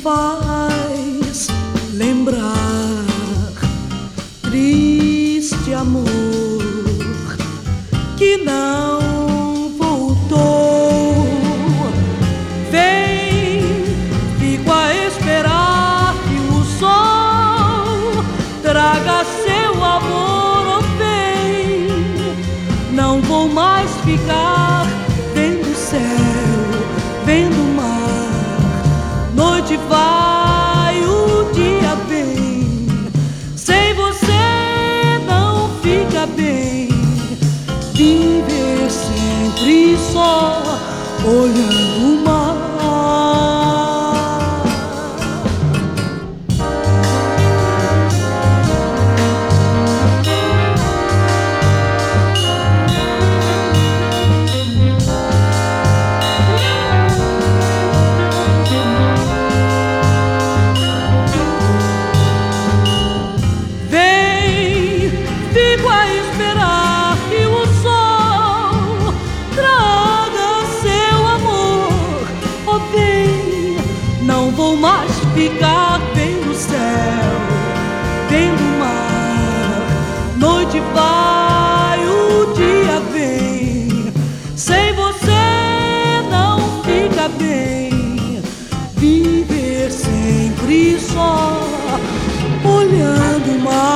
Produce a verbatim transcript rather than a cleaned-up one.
faz lembrar triste amor que não voltou. Vem, fico a esperar que o sol traga seu amor. Oh, vem, não vou mais ficar vendo o céu, vendo o mar. Noite vai, o dia vem, sem você não fica bem. Viver sempre só olhando o mar. Fico a esperar que o sol traga seu amor. Oh, vem, não vou mais ficar vendo o céu, vendo o mar. Noite vai, o dia vem, sem você não fica bem. Viver sempre só olhando o mar.